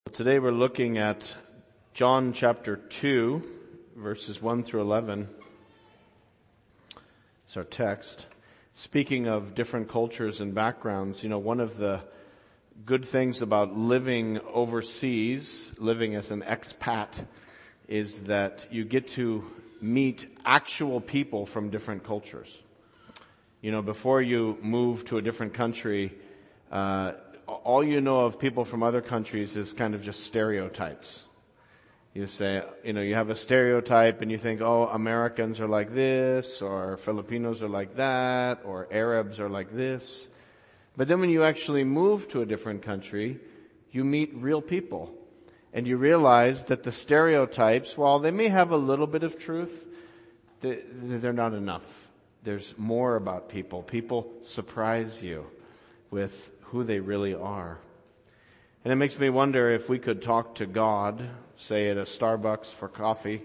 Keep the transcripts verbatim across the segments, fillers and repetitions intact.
Today we're looking at John chapter two, verses one through eleven. It's our text. Speaking of different cultures and backgrounds, you know, one of the good things about living overseas, living as an expat, is that you get to meet actual people from different cultures. You know, before you move to a different country, uh, all you know of people from other countries is kind of just stereotypes. You say, you know, you have a stereotype and you think, oh, Americans are like this, or Filipinos are like that, or Arabs are like this. But then when you actually move to a different country, you meet real people. And you realize that the stereotypes, while they may have a little bit of truth, they're not enough. There's more about people. People surprise you with who they really are. And it makes me wonder if we could talk to God, say at a Starbucks for coffee,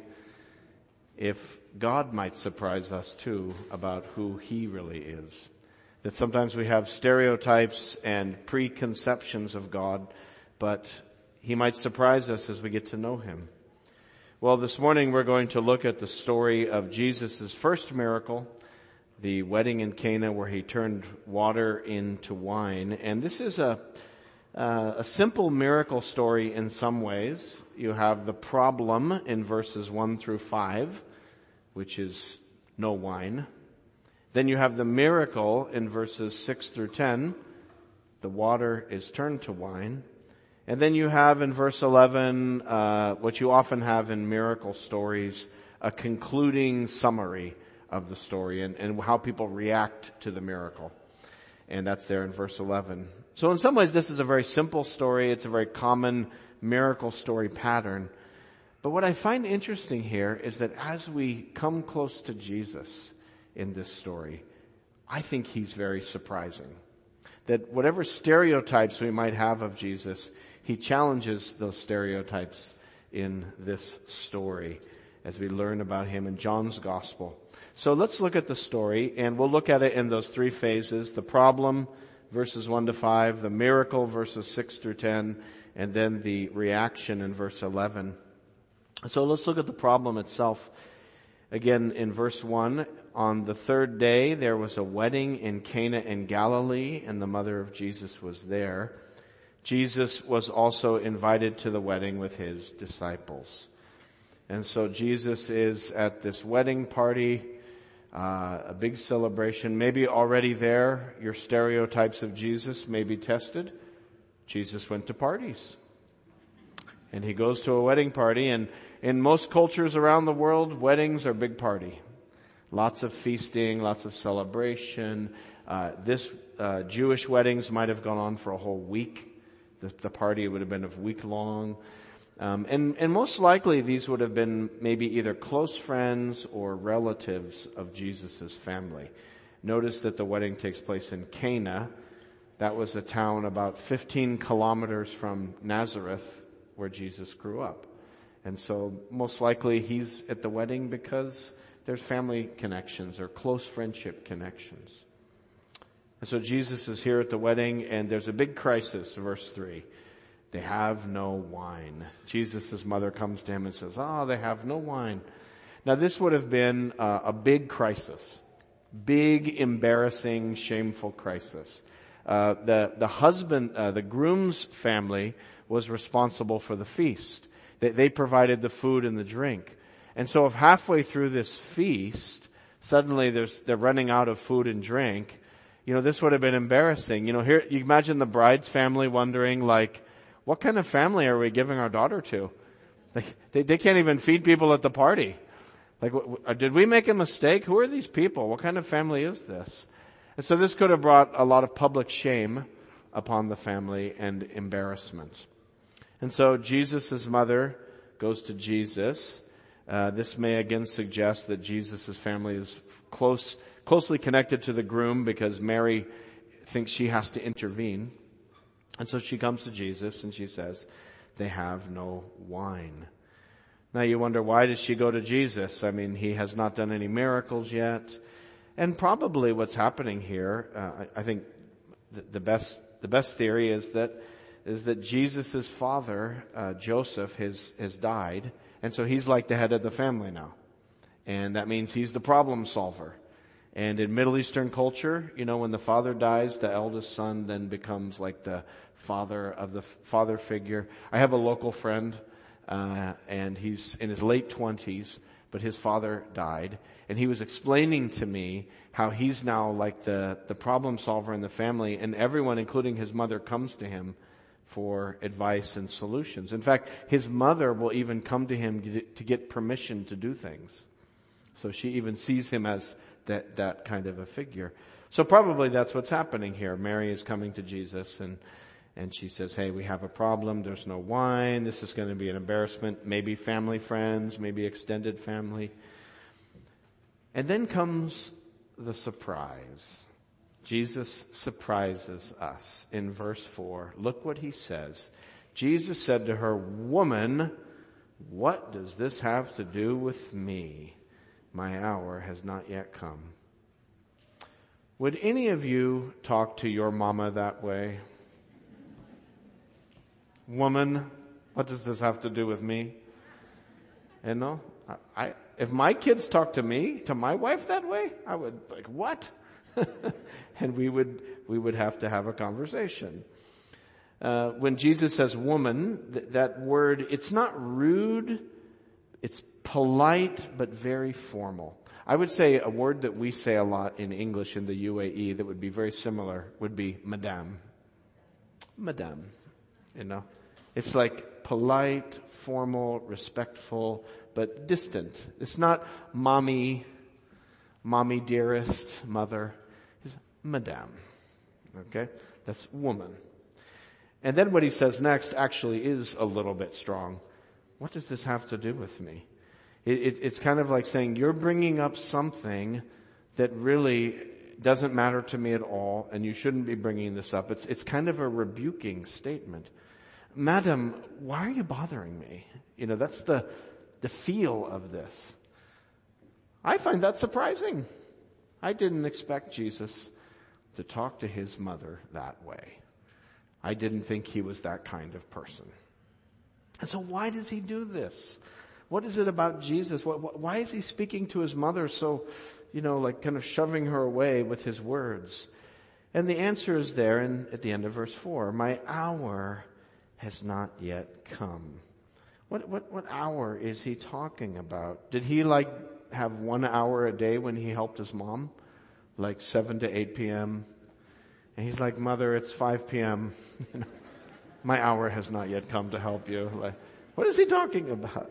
if God might surprise us too about who He really is. That sometimes we have stereotypes and preconceptions of God, but He might surprise us as we get to know Him. Well, this morning we're going to look at the story of Jesus' first miracle, the wedding in Cana where He turned water into wine. And this is a uh, a simple miracle story in some ways. You have the problem in verses one through five, which is no wine. Then you have the miracle in verses six through ten. The water is turned to wine. And then you have in verse eleven, uh, what you often have in miracle stories, a concluding summary of the story and, and how people react to the miracle. And that's there in verse eleven. So in some ways this is a very simple story. It's a very common miracle story pattern. But what I find interesting here is that as we come close to Jesus in this story, I think He's very surprising. That whatever stereotypes we might have of Jesus, He challenges those stereotypes in this story as we learn about Him in John's Gospel. So let's look at the story, and we'll look at it in those three phases: the problem, verses one to five, the miracle, verses six through ten, and then the reaction in verse eleven. So let's look at the problem itself. Again, in verse one, on the third day there was a wedding in Cana in Galilee, and the mother of Jesus was there. Jesus was also invited to the wedding with His disciples. And so Jesus is at this wedding party, uh, a big celebration. Maybe already there, your stereotypes of Jesus may be tested. Jesus went to parties. And He goes to a wedding party, and in most cultures around the world, weddings are a big party. Lots of feasting, lots of celebration. Uh, this, uh, Jewish weddings might have gone on for a whole week. The, the party would have been a week long. Um, and, and most likely these would have been maybe either close friends or relatives of Jesus' family. Notice that the wedding takes place in Cana. That was a town about fifteen kilometers from Nazareth where Jesus grew up. And so most likely He's at the wedding because there's family connections or close friendship connections. And so Jesus is here at the wedding, and there's a big crisis, verse three. They have no wine. Jesus' mother comes to Him and says, oh, they have no wine. Now this would have been uh, a big crisis. Big, embarrassing, shameful crisis. Uh, the, the husband, uh, the groom's family was responsible for the feast. They, they provided the food and the drink. And so if halfway through this feast, suddenly there's, they're running out of food and drink, you know, this would have been embarrassing. You know, here, you imagine the bride's family wondering, like, what kind of family are we giving our daughter to? Like, they, they can't even feed people at the party. Like, did we make a mistake? Who are these people? What kind of family is this? And so this could have brought a lot of public shame upon the family and embarrassment. And so Jesus' mother goes to Jesus. Uh, this may again suggest that Jesus' family is close, closely connected to the groom because Mary thinks she has to intervene. And so she comes to Jesus and she says, they have no wine. Now you wonder, why does she go to Jesus? I mean, He has not done any miracles yet. And probably what's happening here, uh, I, I think the, the best, the best theory is that is that Jesus' father, uh, Joseph, has, has died. And so he's like the head of the family now. And that means he's the problem solver. And in Middle Eastern culture, you know, when the father dies, the eldest son then becomes like the father of the father figure. I have a local friend, uh, and he's in his late twenties, but his father died. And he was explaining to me how he's now like the, the problem solver in the family, and everyone, including his mother, comes to him for advice and solutions. In fact, his mother will even come to him to get permission to do things. So she even sees him as that, that kind of a figure. So probably that's what's happening here. Mary is coming to Jesus, and, and she says, hey, we have a problem. There's no wine. This is going to be an embarrassment. Maybe family, friends, maybe extended family. And then comes the surprise. Jesus surprises us in verse four. Look what he says. Jesus said to her, "Woman, what does this have to do with me? My hour has not yet come." Would any of you talk to your mama that way? Woman, what does this have to do with me? And no, I, I, if my kids talk to me, to my wife that way, I would like, what? And we would, we would have to have a conversation. Uh, when Jesus says woman, th- that word, it's not rude, it's polite, but very formal. I would say a word that we say a lot in English in the U A E that would be very similar would be madame. Madame. You know? It's like polite, formal, respectful, but distant. It's not mommy, mommy dearest, mother. It's madame. Okay? That's woman. And then what he says next actually is a little bit strong. What does this have to do with me? It, it, it's kind of like saying, you're bringing up something that really doesn't matter to me at all, and you shouldn't be bringing this up. It's, it's kind of a rebuking statement. Madam, why are you bothering me? You know, that's the, the feel of this. I find that surprising. I didn't expect Jesus to talk to his mother that way. I didn't think he was that kind of person. And so why does he do this? What is it about Jesus? Why is he speaking to his mother so, you know, like kind of shoving her away with his words? And the answer is there in, at the end of verse four. My hour has not yet come. What, what, what hour is he talking about? Did he like have one hour a day when he helped his mom? Like seven to eight p.m.? And he's like, Mother, it's five p.m. You know, my hour has not yet come to help you. Like, what is he talking about?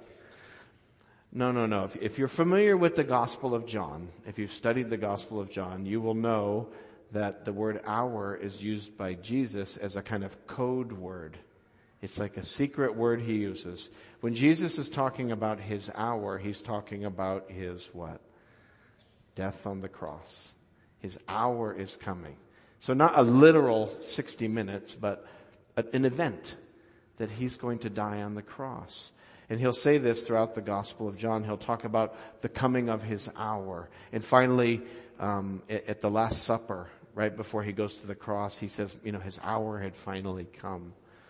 No, no, no. If, if you're familiar with the Gospel of John, if you've studied the Gospel of John, you will know that the word hour is used by Jesus as a kind of code word. It's like a secret word he uses. When Jesus is talking about his hour, he's talking about his what? Death on the cross. His hour is coming. So not a literal sixty minutes, but an event that he's going to die on the cross. And he'll say this throughout the Gospel of John. He'll talk about the coming of his hour. And finally, um, at the Last Supper, right before he goes to the cross, he says, you know, his hour had finally come.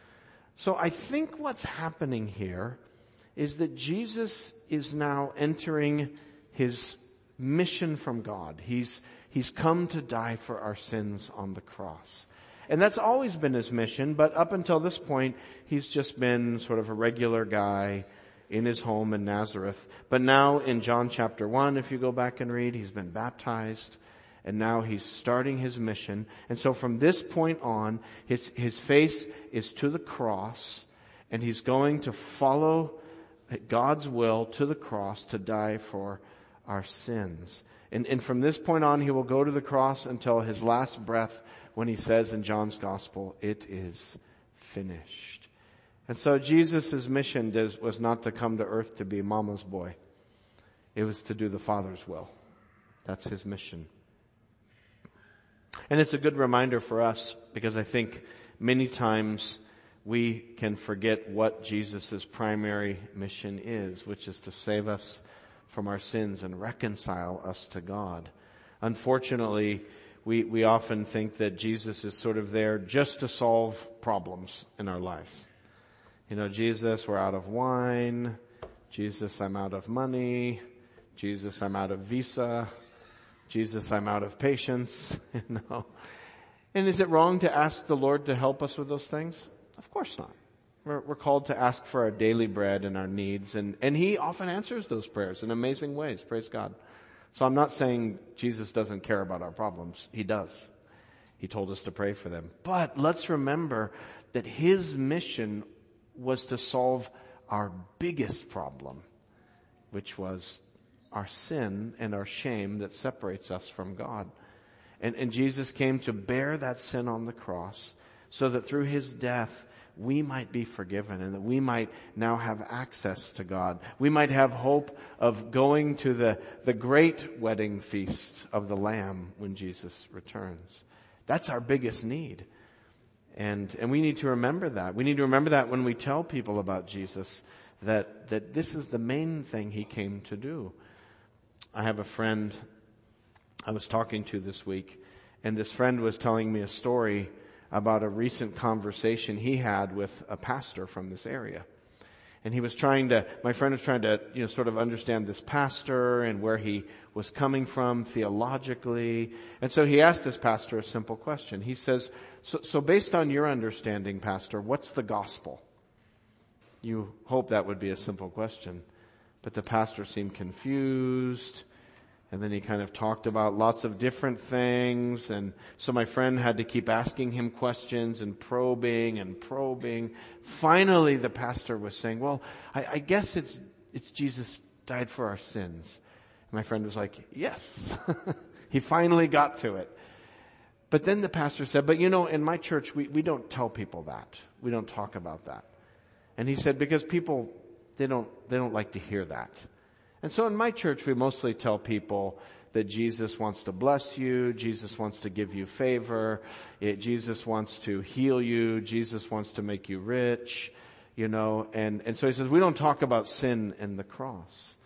So I think what's happening here is that Jesus is now entering his mission from God. He's, he's come to die for our sins on the cross. And that's always been his mission, but up until this point, he's just been sort of a regular guy in his home in Nazareth. But now in John chapter one, if you go back and read, he's been baptized, and now he's starting his mission. And so from this point on, his, his face is to the cross, and he's going to follow God's will to the cross to die for our sins. And, and from this point on, he will go to the cross until his last breath, when he says in John's Gospel, it is finished. And so Jesus' mission does, was not to come to earth to be mama's boy. It was to do the Father's will. That's his mission. And it's a good reminder for us, because I think many times we can forget what Jesus' primary mission is, which is to save us from our sins and reconcile us to God. Unfortunately, we, we often think that Jesus is sort of there just to solve problems in our lives. You know, Jesus, we're out of wine. Jesus, I'm out of money. Jesus, I'm out of visa. Jesus, I'm out of patience. You know. And is it wrong to ask the Lord to help us with those things? Of course not. We're, we're called to ask for our daily bread and our needs, and, and He often answers those prayers in amazing ways. Praise God. So I'm not saying Jesus doesn't care about our problems. He does. He told us to pray for them. But let's remember that His mission was to solve our biggest problem, which was our sin and our shame that separates us from God. And, and Jesus came to bear that sin on the cross so that through His death we might be forgiven and that we might now have access to God. We might have hope of going to the, the great wedding feast of the Lamb when Jesus returns. That's our biggest need. And, and we need to remember that. We need to remember that when we tell people about Jesus, that, that this is the main thing He came to do. I have a friend I was talking to this week, and this friend was telling me a story about a recent conversation he had with a pastor from this area. And he was trying to, my friend was trying to, you know, sort of understand this pastor and where he was coming from theologically. And so he asked this pastor a simple question. He says, so, so based on your understanding, pastor, what's the gospel? You hope that would be a simple question. But the pastor seemed confused. And then he kind of talked about lots of different things. And so my friend had to keep asking him questions and probing and probing. Finally, the pastor was saying, well, I, I guess it's, it's Jesus died for our sins. And my friend was like, yes. He finally got to it. But then the pastor said, but you know, in my church, we, we don't tell people that. We don't talk about that. And he said, because people, they don't, they don't like to hear that. And so in my church, we mostly tell people that Jesus wants to bless you, Jesus wants to give you favor, it, Jesus wants to heal you, Jesus wants to make you rich, you know, and, and so he says, we don't talk about sin and the cross.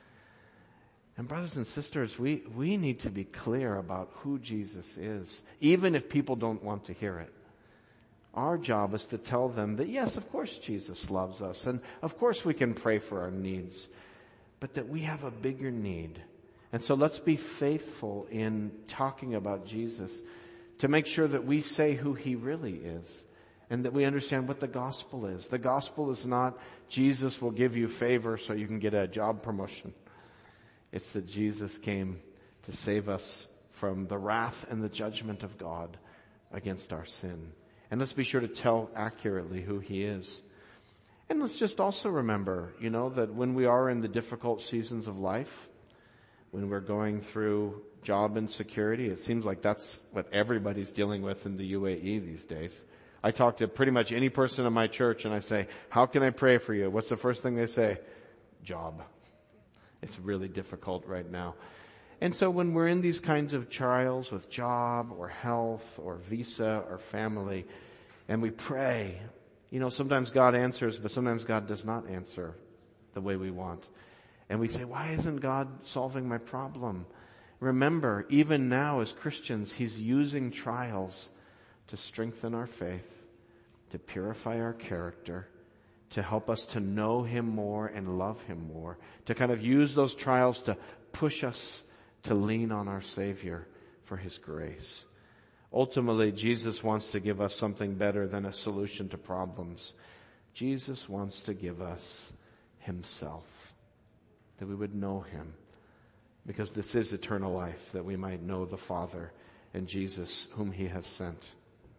And brothers and sisters, we, we need to be clear about who Jesus is, even if people don't want to hear it. Our job is to tell them that yes, of course Jesus loves us, and of course we can pray for our needs, but that we have a bigger need. And so let's be faithful in talking about Jesus to make sure that we say who He really is and that we understand what the gospel is. The gospel is not Jesus will give you favor so you can get a job promotion. It's that Jesus came to save us from the wrath and the judgment of God against our sin. And let's be sure to tell accurately who He is. And let's just also remember, you know, that when we are in the difficult seasons of life, when we're going through job insecurity, it seems like that's what everybody's dealing with in the U A E these days. I talk to pretty much any person in my church and I say, how can I pray for you? What's the first thing they say? Job. It's really difficult right now. And so when we're in these kinds of trials with job or health or visa or family, and we pray, you know, sometimes God answers, but sometimes God does not answer the way we want. And we say, why isn't God solving my problem? Remember, even now as Christians, He's using trials to strengthen our faith, to purify our character, to help us to know Him more and love Him more, to kind of use those trials to push us to lean on our Savior for His grace. Ultimately, Jesus wants to give us something better than a solution to problems. Jesus wants to give us Himself, that we would know Him, because this is eternal life, that we might know the Father and Jesus whom He has sent.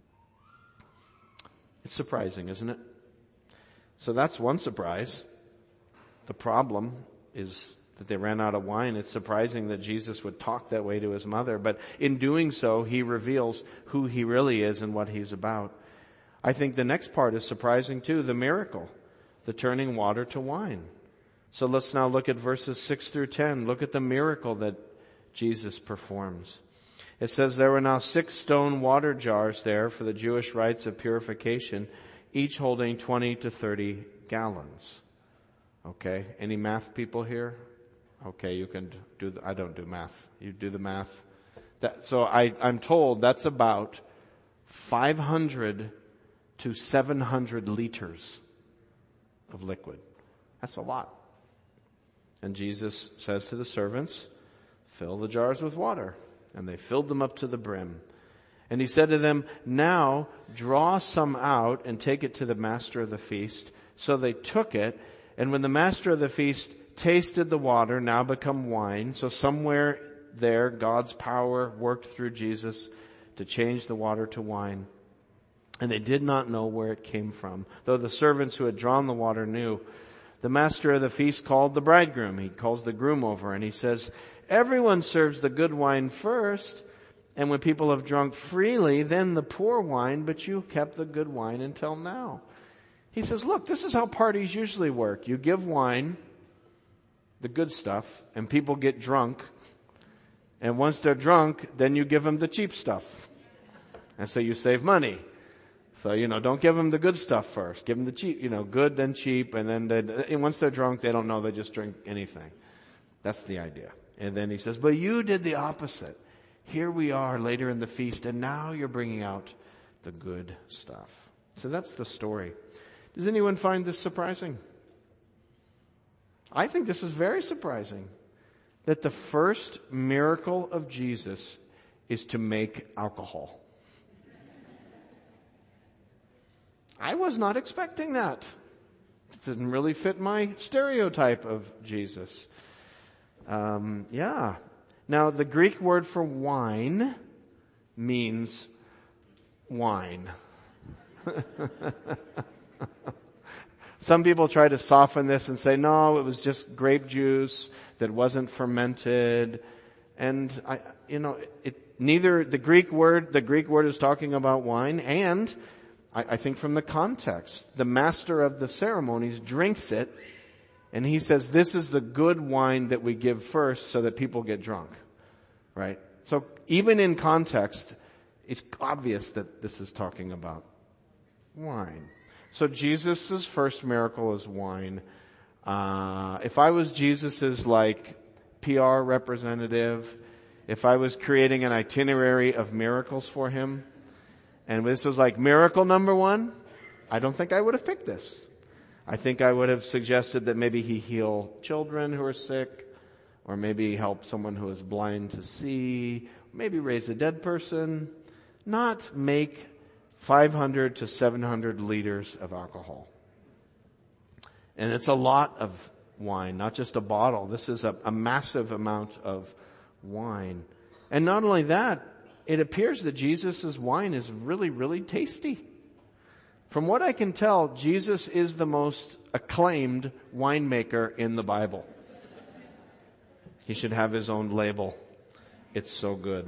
It's surprising, isn't it? So that's one surprise. The problem is that they ran out of wine. It's surprising that Jesus would talk that way to His mother, but in doing so, He reveals who He really is and what He's about. I think the next part is surprising too, the miracle, the turning water to wine. So let's now look at verses six through ten. Look at the miracle that Jesus performs. It says, there were now six stone water jars there for the Jewish rites of purification, each holding twenty to thirty gallons. Okay, any math people here? Okay, you can do the, I don't do math. You do the math. That, so I, I'm told that's about five hundred to seven hundred liters of liquid. That's a lot. And Jesus says to the servants, fill the jars with water. And they filled them up to the brim. And he said to them, now draw some out and take it to the master of the feast. So they took it. And when the master of the feast tasted the water, now become wine. So somewhere there, God's power worked through Jesus to change the water to wine. And they did not know where it came from, though the servants who had drawn the water knew. The master of the feast called the bridegroom. He calls the groom over and he says, everyone serves the good wine first. And when people have drunk freely, then the poor wine, but you kept the good wine until now. He says, look, this is how parties usually work. You give wine, the good stuff, and people get drunk. And once they're drunk, then you give them the cheap stuff. And so you save money. So, you know, don't give them the good stuff first. Give them the cheap, you know, good, then cheap, and then they, and once they're drunk, they don't know, they just drink anything. That's the idea. And then he says, but you did the opposite. Here we are later in the feast, and now you're bringing out the good stuff. So that's the story. Does anyone find this surprising? I think this is very surprising. That the first miracle of Jesus is to make alcohol. I was not expecting that. It didn't really fit my stereotype of Jesus. Um, yeah. Now, the Greek word for wine means wine. Some people try to soften this and say, no, it was just grape juice that wasn't fermented. And I, you know, it, neither the Greek word, the Greek word is talking about wine, and I, I think from the context, the master of the ceremonies drinks it, and he says, this is the good wine that we give first so that people get drunk. Right? So even in context, it's obvious that this is talking about wine. So Jesus' first miracle is wine. Uh, if I was Jesus's like P R representative, if I was creating an itinerary of miracles for him, and this was like miracle number one, I don't think I would have picked this. I think I would have suggested that maybe he heal children who are sick, or maybe help someone who is blind to see, maybe raise a dead person, not make five hundred to seven hundred liters of alcohol. And it's a lot of wine, not just a bottle. This is a, a massive amount of wine. And not only that, it appears that Jesus' wine is really, really tasty. From what I can tell, Jesus is the most acclaimed winemaker in the Bible. He should have his own label. It's so good.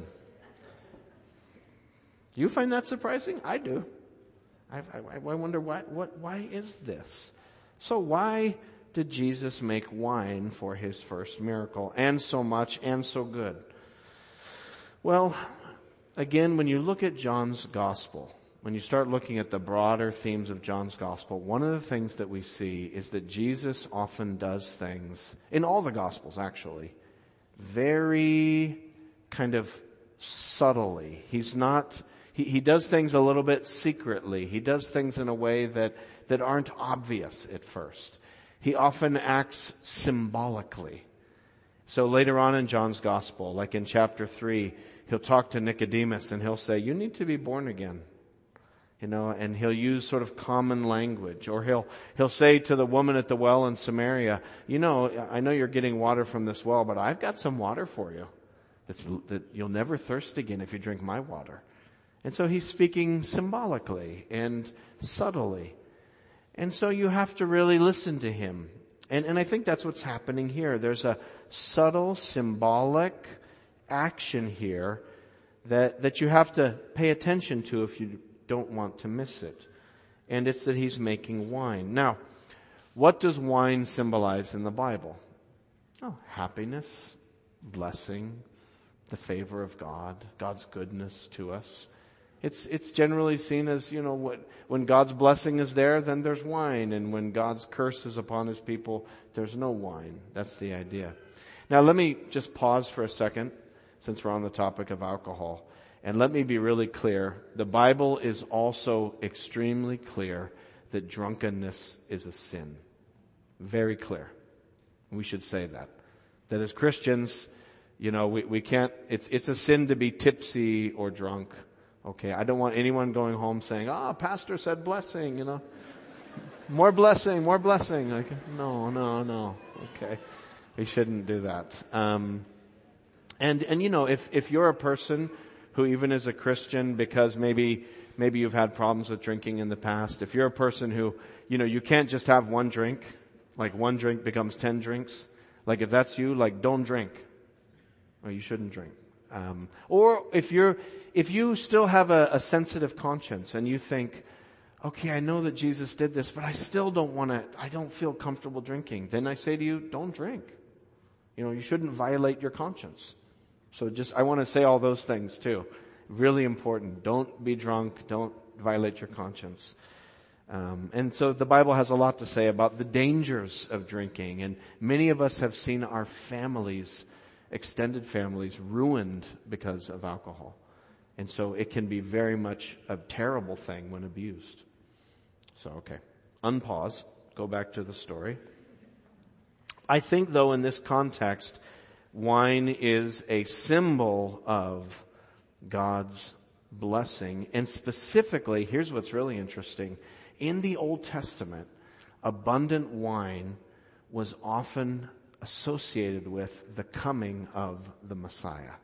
Do you find that surprising? I do. I, I, I wonder why, what, why is this? So why did Jesus make wine for his first miracle, and so much and so good? Well, again, when you look at John's gospel, when you start looking at the broader themes of John's gospel, one of the things that we see is that Jesus often does things, in all the gospels actually, very kind of subtly. He's not, he, he does things a little bit secretly. He does things in a way that, that aren't obvious at first. He often acts symbolically. So later on in John's gospel, like in chapter three, he'll talk to Nicodemus and he'll say, you need to be born again. You know, and he'll use sort of common language. Or he'll, he'll say to the woman at the well in Samaria, you know, I know you're getting water from this well, but I've got some water for you that's, that you'll never thirst again if you drink my water. And so he's speaking symbolically and subtly. And so you have to really listen to him. And, and I think that's what's happening here. There's a subtle, symbolic action here that, that you have to pay attention to if you don't want to miss it. And it's that he's making wine. Now, what does wine symbolize in the Bible? Oh, happiness, blessing, the favor of God, God's goodness to us. It's, it's generally seen as, you know, what, when God's blessing is there, then there's wine. And when God's curse is upon his people, there's no wine. That's the idea. Now let me just pause for a second. since we're on the topic of alcohol. And let me be really clear. The Bible is also extremely clear that drunkenness is a sin. Very clear. We should say that. That as Christians, you know, we, we can't, it's, it's a sin to be tipsy or drunk. Okay, I don't want anyone going home saying, ah, oh, pastor said blessing, you know. More blessing, more blessing. Like, no, no, no. Okay. We shouldn't do that. Um, and, and you know, if, if you're a person who even is a Christian because maybe, maybe you've had problems with drinking in the past, if you're a person who, you know, you can't just have one drink, like one drink becomes ten drinks. Like if that's you, like don't drink. Or you shouldn't drink. Um, or if you're, if you still have a, a sensitive conscience and you think, okay, I know that Jesus did this, but I still don't want to, I don't feel comfortable drinking. Then I say to you, don't drink. You know, you shouldn't violate your conscience. So just, I want to say all those things too. Really important. Don't be drunk. Don't violate your conscience. Um, and so the Bible has a lot to say about the dangers of drinking. And many of us have seen our families, extended families, ruined because of alcohol. And so it can be very much a terrible thing when abused. So, okay. Unpause. Go back to the story. I think, though, in this context, wine is a symbol of God's blessing. And specifically, here's what's really interesting. In the Old Testament, abundant wine was often associated with the coming of the Messiah.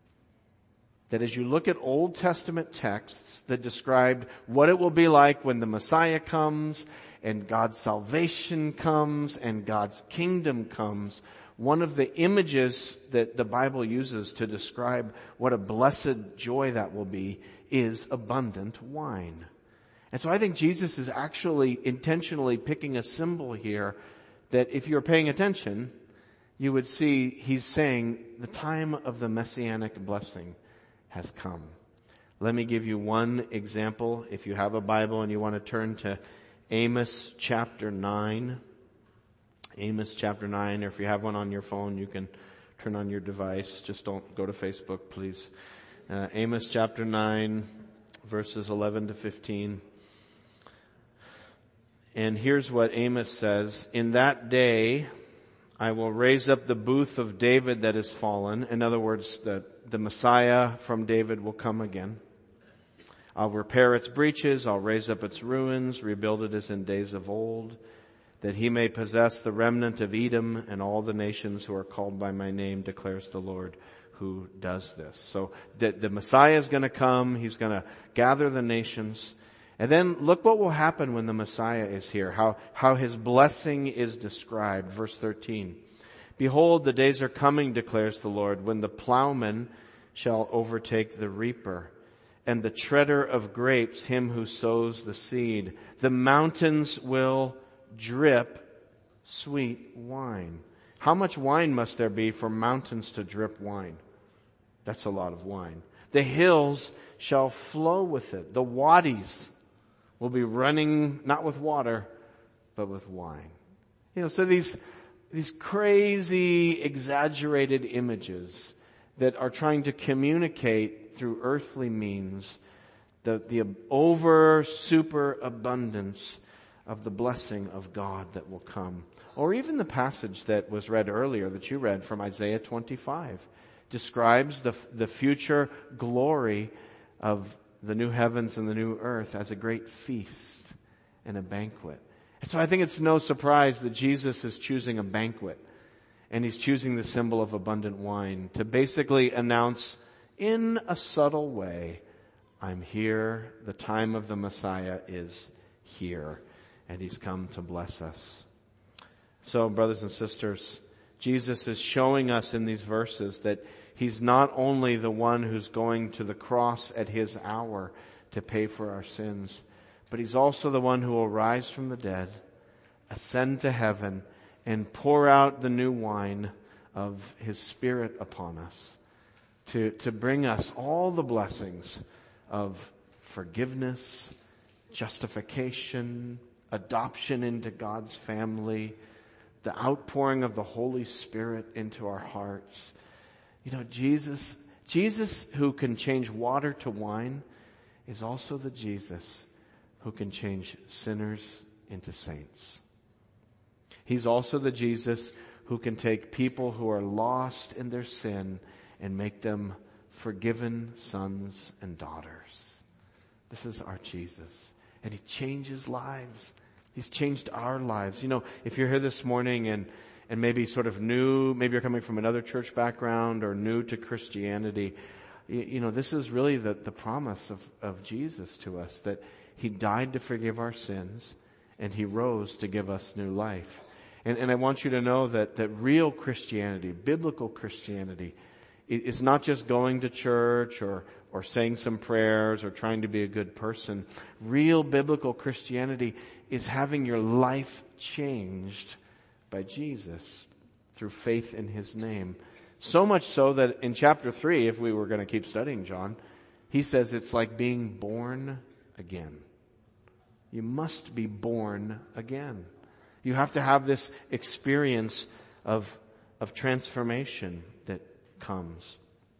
That as you look at Old Testament texts that describe what it will be like when the Messiah comes and God's salvation comes and God's kingdom comes, one of the images that the Bible uses to describe what a blessed joy that will be is abundant wine. And so I think Jesus is actually intentionally picking a symbol here that if you're paying attention, you would see he's saying the time of the messianic blessing has come. Let me give you one example. If you have a Bible and you want to turn to Amos chapter nine. Amos chapter nine, or if you have one on your phone, you can turn on your device. Just don't go to Facebook, please. Uh, Amos chapter nine, verses eleven to fifteen. And here's what Amos says. In that day, I will raise up the booth of David that is fallen. In other words, the, the Messiah from David will come again. I'll repair its breaches. I'll raise up its ruins, rebuild it as in days of old, that he may possess the remnant of Edom and all the nations who are called by my name, declares the Lord who does this. So the, the Messiah is going to come. He's going to gather the nations. And then look what will happen when the Messiah is here, how, how his blessing is described. Verse thirteen. Behold, the days are coming, declares the Lord, when the plowman shall overtake the reaper, and the treader of grapes him who sows the seed. The mountains will drip sweet wine. How much wine must there be for mountains to drip wine? That's a lot of wine. The hills shall flow with it. The wadis will be running not with water, but with wine. You know, so these, these crazy, exaggerated images that are trying to communicate through earthly means the, the over super abundance of the blessing of God that will come. Or even the passage that was read earlier, that you read from Isaiah twenty-five, describes the, the future glory of the new heavens and the new earth as a great feast and a banquet. And so I think it's no surprise that Jesus is choosing a banquet, and he's choosing the symbol of abundant wine to basically announce in a subtle way, I'm here, the time of the Messiah is here, and he's come to bless us. So, brothers and sisters, Jesus is showing us in these verses that he's not only the one who's going to the cross at his hour to pay for our sins, but he's also the one who will rise from the dead, ascend to heaven, and pour out the new wine of his Spirit upon us to, to bring us all the blessings of forgiveness, justification, adoption into God's family, the outpouring of the Holy Spirit into our hearts. You know, Jesus Jesus who can change water to wine is also the Jesus who can change sinners into saints. He's also the Jesus who can take people who are lost in their sin and make them forgiven sons and daughters. This is our Jesus. And He changes lives. He's changed our lives. You know, if you're here this morning and, and maybe sort of new, maybe you're coming from another church background or new to Christianity, you, you know, this is really the, the promise of, of Jesus to us, that He died to forgive our sins and He rose to give us new life. And, and I want you to know that, that real Christianity, biblical Christianity, is not just going to church or, or saying some prayers or trying to be a good person. Real biblical Christianity is having your life changed by Jesus through faith in His name. So much so that in chapter three, if we were going to keep studying John, he says it's like being born again. You must be born again. You have to have this experience of, of transformation that comes.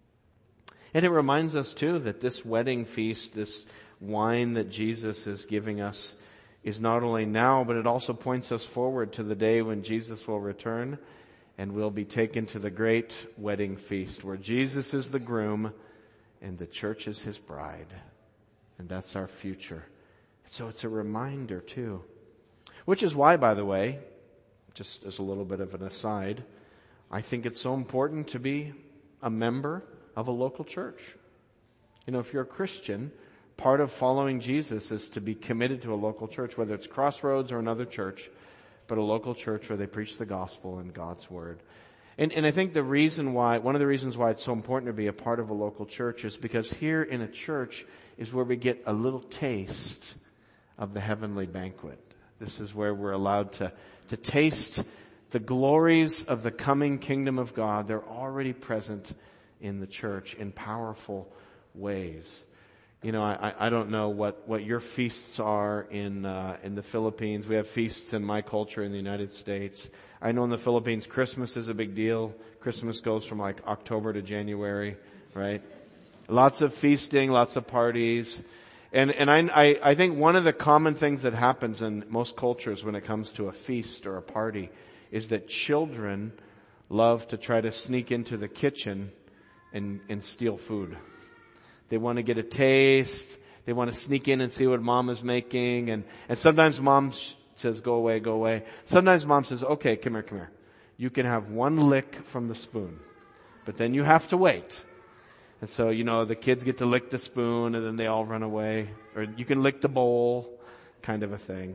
And it reminds us too that this wedding feast, this wine that Jesus is giving us, is not only now, but it also points us forward to the day when Jesus will return and we'll be taken to the great wedding feast where Jesus is the groom and the church is His bride. And that's our future. So it's a reminder too. Which is why, by the way, just as a little bit of an aside, I think it's so important to be a member of a local church. You know, if you're a Christian, part of following Jesus is to be committed to a local church, whether it's Crossroads or another church, but a local church where they preach the gospel and God's word. And, and I think the reason why, one of the reasons why it's so important to be a part of a local church is because here in a church is where we get a little taste of the heavenly banquet. This is where we're allowed to, to taste the glories of the coming kingdom of God. They're already present in the church in powerful ways. You know, I, I don't know what, what your feasts are in, uh, in the Philippines. We have feasts in my culture in the United States. I know in the Philippines, Christmas is a big deal. Christmas goes from like October to January, right? Lots of feasting, lots of parties. And, and I, I, I think one of the common things that happens in most cultures when it comes to a feast or a party is that children love to try to sneak into the kitchen and, and steal food. They want to get a taste. They want to sneak in and see what mom is making. And, and sometimes mom says, go away, go away. Sometimes mom says, okay, come here, come here. You can have one lick from the spoon, but then you have to wait. And so, you know, the kids get to lick the spoon and then they all run away. Or you can lick the bowl, kind of a thing.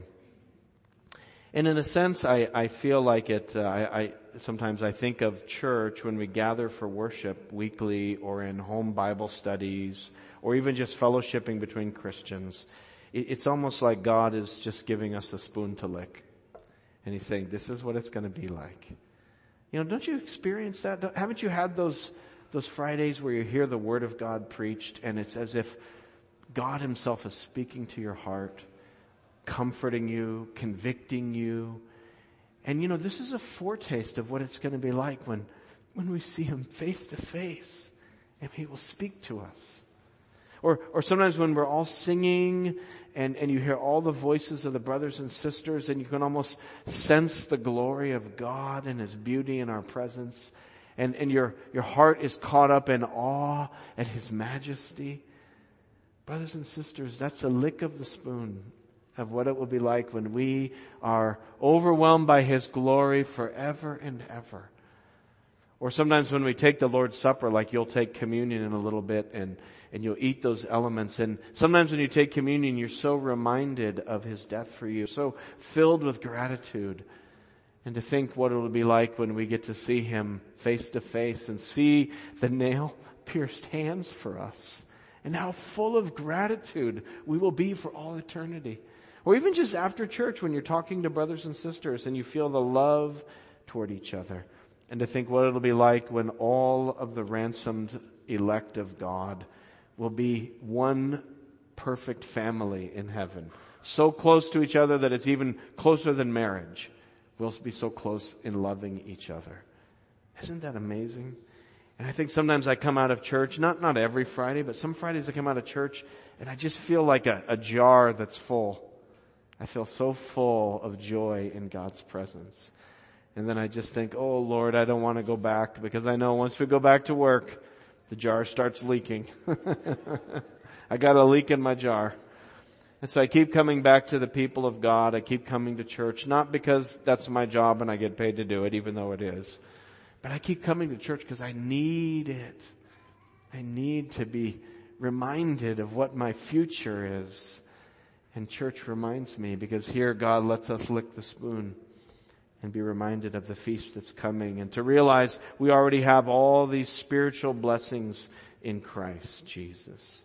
And in a sense, I, I feel like it, uh, I, I, sometimes I think of church when we gather for worship weekly or in home Bible studies or even just fellowshipping between Christians. It, it's almost like God is just giving us a spoon to lick. And He's saying, this is what it's going to be like. You know, don't you experience that? Don't, haven't you had those Those Fridays where you hear the Word of God preached and it's as if God Himself is speaking to your heart, comforting you, convicting you. And you know, this is a foretaste of what it's going to be like when, when we see Him face to face and He will speak to us. Or, or sometimes when we're all singing and, and you hear all the voices of the brothers and sisters and you can almost sense the glory of God and His beauty in our presence. And, and your, your heart is caught up in awe at His majesty. Brothers and sisters, that's a lick of the spoon of what it will be like when we are overwhelmed by His glory forever and ever. Or sometimes when we take the Lord's Supper, like you'll take communion in a little bit and, and you'll eat those elements. And sometimes when you take communion, you're so reminded of His death for you, so filled with gratitude. And to think what it will be like when we get to see Him face to face and see the nail-pierced hands for us. And how full of gratitude we will be for all eternity. Or even just after church when you're talking to brothers and sisters and you feel the love toward each other. And to think what it'll be like when all of the ransomed elect of God will be one perfect family in heaven. So close to each other that it's even closer than marriage. We'll be so close in loving each other. Isn't that amazing? And I think sometimes I come out of church, not, not every Friday, but some Fridays I come out of church and I just feel like a, a jar that's full. I feel so full of joy in God's presence. And then I just think, oh Lord, I don't want to go back, because I know once we go back to work, the jar starts leaking. I got a leak in my jar. And so I keep coming back to the people of God. I keep coming to church, not because that's my job and I get paid to do it, even though it is. But I keep coming to church because I need it. I need to be reminded of what my future is. And church reminds me, because here God lets us lick the spoon and be reminded of the feast that's coming, and to realize we already have all these spiritual blessings in Christ Jesus.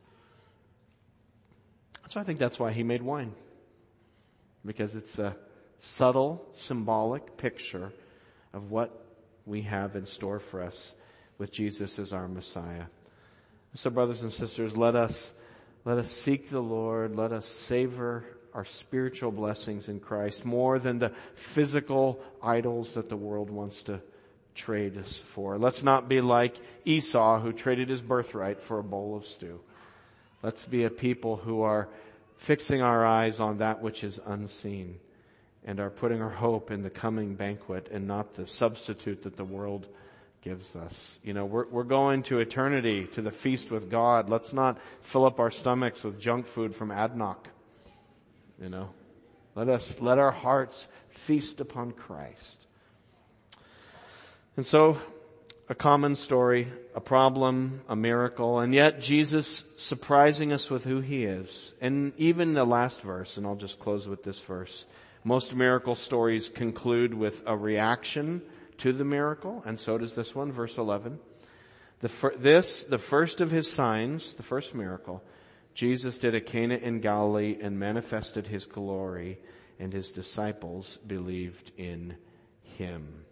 So I think that's why he made wine, because it's a subtle, symbolic picture of what we have in store for us with Jesus as our Messiah. So brothers and sisters, let us let us seek the Lord. Let us savor our spiritual blessings in Christ more than the physical idols that the world wants to trade us for. Let's not be like Esau, who traded his birthright for a bowl of stew. Let's be a people who are fixing our eyes on that which is unseen and are putting our hope in the coming banquet and not the substitute that the world gives us. You know, we're, we're going to eternity, to the feast with God. Let's not fill up our stomachs with junk food from Adnoc. You know, let us, let our hearts feast upon Christ. And so, a common story, a problem, a miracle, and yet Jesus surprising us with who he is. And even the last verse, and I'll just close with this verse. Most miracle stories conclude with a reaction to the miracle, and so does this one, verse eleven. The fir- this, the first of his signs, the first miracle, Jesus did at Cana in Galilee and manifested his glory, and his disciples believed in him.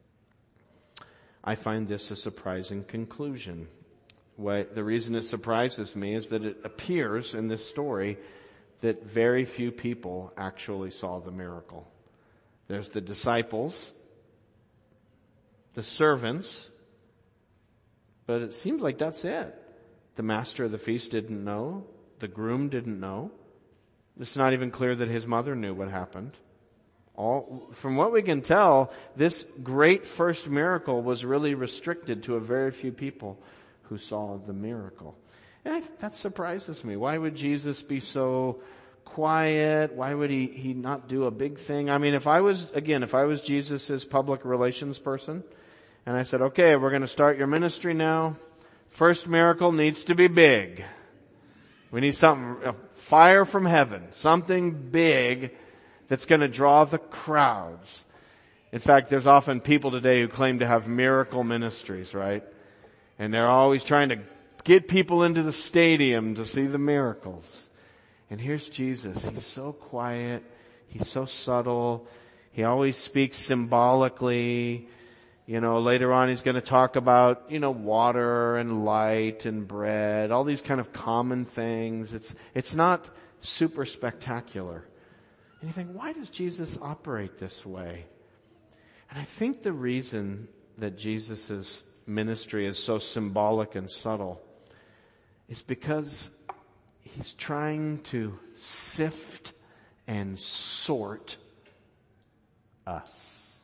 I find this a surprising conclusion. Why, the reason it surprises me is that it appears in this story that very few people actually saw the miracle. There's the disciples, the servants, but it seems like that's it. The master of the feast didn't know. The groom didn't know. It's not even clear that his mother knew what happened. All, from what we can tell, this great first miracle was really restricted to a very few people who saw the miracle. And I, that surprises me. Why would Jesus be so quiet? Why would he, he not do a big thing? I mean, if I was, again, if I was Jesus' public relations person, and I said, okay, we're going to start your ministry now. First miracle needs to be big. We need something, a fire from heaven, something big that's going to draw the crowds. In fact, there's often people today who claim to have miracle ministries, right? And they're always trying to get people into the stadium to see the miracles. And here's Jesus. He's so quiet. He's so subtle. He always speaks symbolically. You know, later on he's going to talk about, you know, water and light and bread, all these kind of common things. It's, it's not super spectacular. And you think, why does Jesus operate this way? And I think the reason that Jesus' ministry is so symbolic and subtle is because he's trying to sift and sort us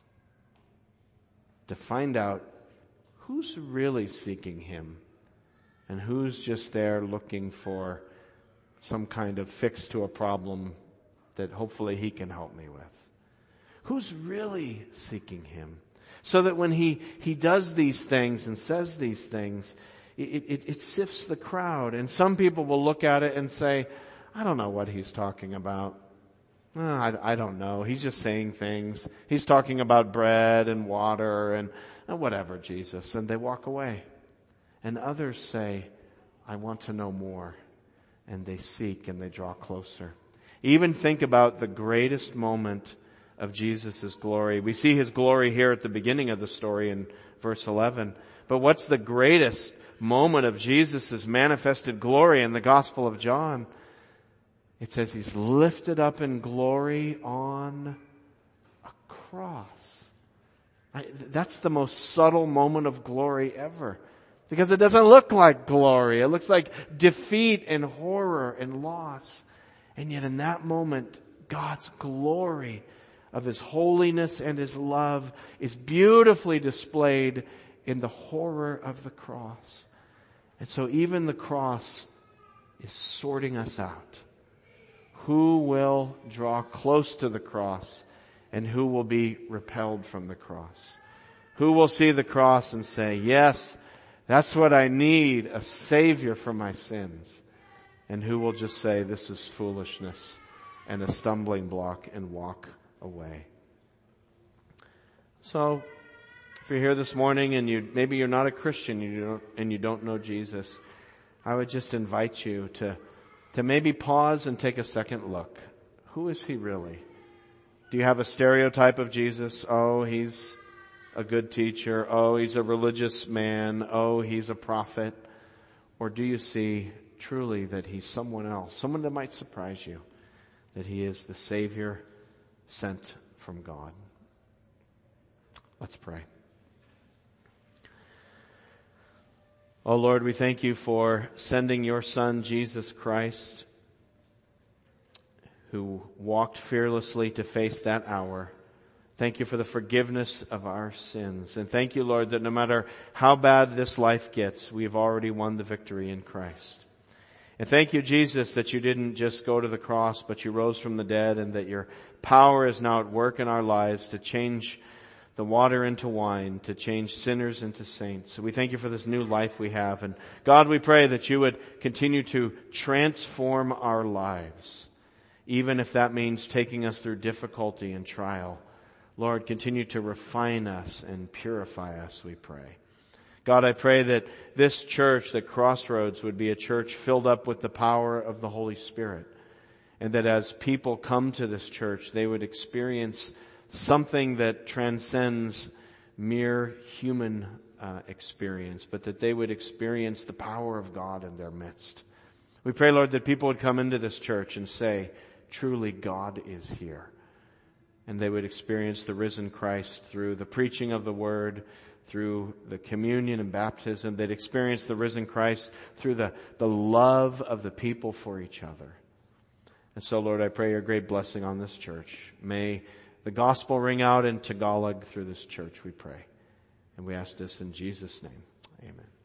to find out who's really seeking him and who's just there looking for some kind of fix to a problem that hopefully he can help me with. Who's really seeking him? So that when he, he does these things and says these things, it, it, it sifts the crowd. And some people will look at it and say, I don't know what he's talking about. Oh, I, I don't know. He's just saying things. He's talking about bread and water and oh, whatever, Jesus. And they walk away. And others say, I want to know more. And they seek and they draw closer. Even think about the greatest moment of Jesus' glory. We see his glory here at the beginning of the story in verse eleven. But what's the greatest moment of Jesus' manifested glory in the Gospel of John? It says he's lifted up in glory on a cross. I, that's the most subtle moment of glory ever. Because it doesn't look like glory. It looks like defeat and horror and loss. And yet in that moment, God's glory of His holiness and His love is beautifully displayed in the horror of the cross. And so even the cross is sorting us out. Who will draw close to the cross and who will be repelled from the cross? Who will see the cross and say, yes, that's what I need, a Savior for my sins? And who will just say, this is foolishness and a stumbling block and walk away? So, if you're here this morning and you maybe you're not a Christian you don't, and you don't know Jesus, I would just invite you to, to maybe pause and take a second look. Who is He really? Do you have a stereotype of Jesus? Oh, He's a good teacher. Oh, He's a religious man. Oh, He's a prophet. Or do you see truly that He's someone else, someone that might surprise you, that He is the Savior sent from God? Let's pray. Oh Lord, we thank You for sending Your Son, Jesus Christ, who walked fearlessly to face that hour. Thank You for the forgiveness of our sins. And thank You, Lord, that no matter how bad this life gets, we have already won the victory in Christ. And thank You, Jesus, that You didn't just go to the cross, but You rose from the dead, and that Your power is now at work in our lives to change the water into wine, to change sinners into saints. So we thank You for this new life we have. And God, we pray that You would continue to transform our lives, even if that means taking us through difficulty and trial. Lord, continue to refine us and purify us, we pray. God, I pray that this church, that Crossroads, would be a church filled up with the power of the Holy Spirit. And that as people come to this church, they would experience something that transcends mere human uh, experience, but that they would experience the power of God in their midst. We pray, Lord, that people would come into this church and say, truly God is here. And they would experience the risen Christ through the preaching of the Word, through the communion and baptism. They'd experience the risen Christ through the, the love of the people for each other. And so, Lord, I pray Your great blessing on this church. May the gospel ring out in Tagalog through this church, we pray. And we ask this in Jesus' name. Amen.